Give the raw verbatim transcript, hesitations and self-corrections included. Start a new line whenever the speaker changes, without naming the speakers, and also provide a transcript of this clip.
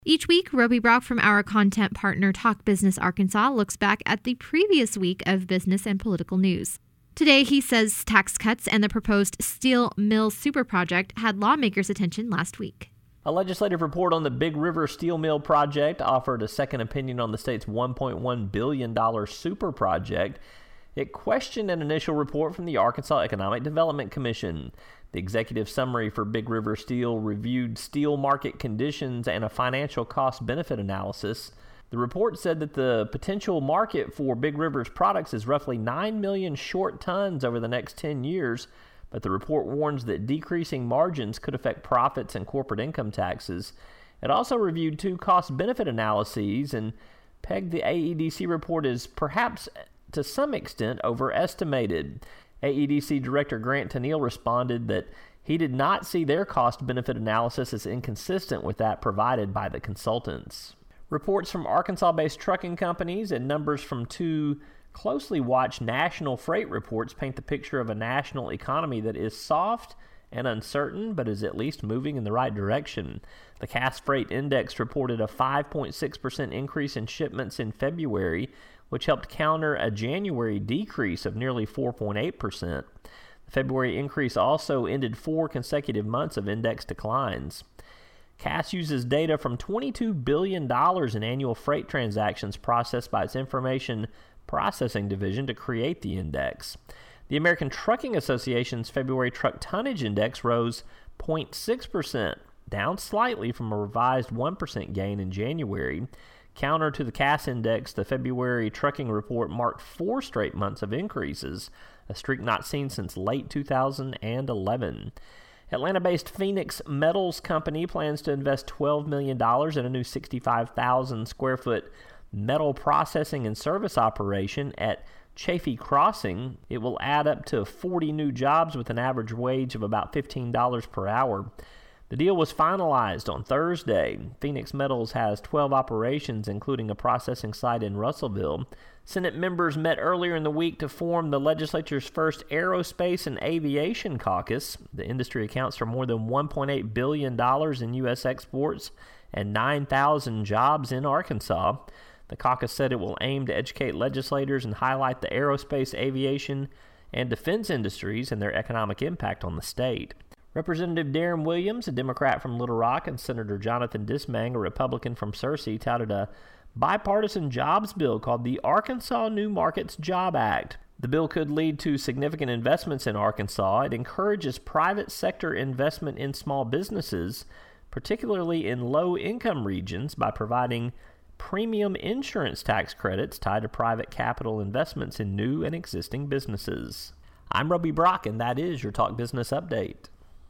Each week, Roby Brock from our content partner Talk Business Arkansas looks back at the previous week of business and political news. Today, he says tax cuts and the proposed steel mill super project had lawmakers' attention last week.
A legislative report on the Big River Steel Mill project offered a second opinion on the state's one point one billion dollars super project. It questioned an initial report from the Arkansas Economic Development Commission. The executive summary for Big River Steel reviewed steel market conditions and a financial cost-benefit analysis. The report said that the potential market for Big River's products is roughly nine million short tons over the next ten years, but the report warns that decreasing margins could affect profits and corporate income taxes. It also reviewed two cost-benefit analyses and pegged the A E D C report as perhaps to some extent overestimated. A E D C Director Grant Tennille responded that he did not see their cost-benefit analysis as inconsistent with that provided by the consultants. Reports from Arkansas-based trucking companies and numbers from two closely watched national freight reports paint the picture of a national economy that is soft and uncertain, but is at least moving in the right direction. The Cass Freight Index reported a five point six percent increase in shipments in February, which helped counter a January decrease of nearly four point eight percent. The February increase also ended four consecutive months of index declines. Cass uses data from twenty-two billion dollars in annual freight transactions processed by its Information Processing Division to create the index. The American Trucking Association's February Truck Tonnage Index rose zero point six percent, down slightly from a revised one percent gain in January. Counter to the Cass Index, the February trucking report marked four straight months of increases, a streak not seen since late two thousand eleven. Atlanta-based Phoenix Metals Company plans to invest twelve million dollars in a new sixty-five thousand square foot metal processing and service operation at Chaffee Crossing. It will add up to forty new jobs with an average wage of about fifteen dollars per hour. The deal was finalized on Thursday. Phoenix Metals has twelve operations, including a processing site in Russellville. Senate members met earlier in the week to form the legislature's first Aerospace and Aviation Caucus. The industry accounts for more than one point eight billion dollars in U S exports and nine thousand jobs in Arkansas. The caucus said it will aim to educate legislators and highlight the aerospace, aviation, and defense industries and their economic impact on the state. Representative Darren Williams, a Democrat from Little Rock, and Senator Jonathan Dismang, a Republican from Searcy, touted a bipartisan jobs bill called the Arkansas New Markets Job Act. The bill could lead to significant investments in Arkansas. It encourages private sector investment in small businesses, particularly in low-income regions, by providing premium insurance tax credits tied to private capital investments in new and existing businesses. I'm Roby Brock, and that is your Talk Business Update.